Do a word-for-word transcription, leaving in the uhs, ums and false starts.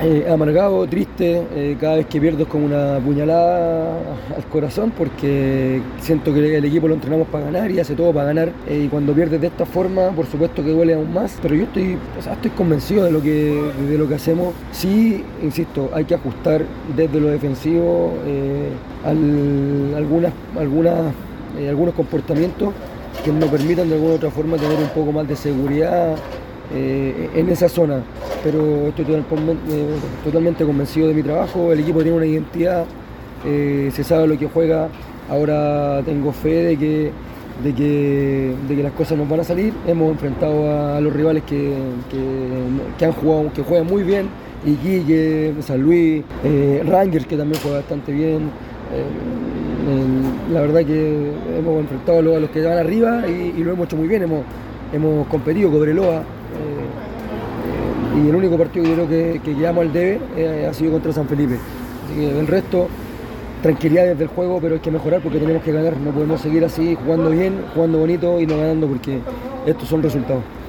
Eh, amargado, triste, eh, cada vez que pierdo es como una puñalada al corazón porque siento que el equipo lo entrenamos para ganar y hace todo para ganar, eh, y cuando pierdes de esta forma por supuesto que duele aún más, pero yo estoy, o sea, estoy convencido de lo que, de lo que hacemos. Sí, insisto, hay que ajustar desde lo defensivo, eh, al- algunas, algunas, eh, algunos comportamientos que nos permitan de alguna u otra forma tener un poco más de seguridad eh, en esa zona, pero estoy totalmente, eh, totalmente convencido de mi trabajo. El equipo tiene una identidad, eh, se sabe lo que juega. Ahora tengo fe de que, de que, de que las cosas nos van a salir. Hemos enfrentado a, a los rivales que, que, que han jugado, que juegan muy bien: Iquique, San Luis, eh, Rangers, que también juega bastante bien. Eh, el- la verdad que hemos enfrentado a los, a los que van arriba y, y lo hemos hecho muy bien. Hemos, hemos competido, Cobreloa, eh, y el único partido que yo creo que, que quedamos al debe eh, ha sido contra San Felipe. Así que el resto, tranquilidad desde el juego, pero hay que mejorar porque tenemos que ganar. No podemos seguir así, jugando bien, jugando bonito y no ganando, porque estos son resultados.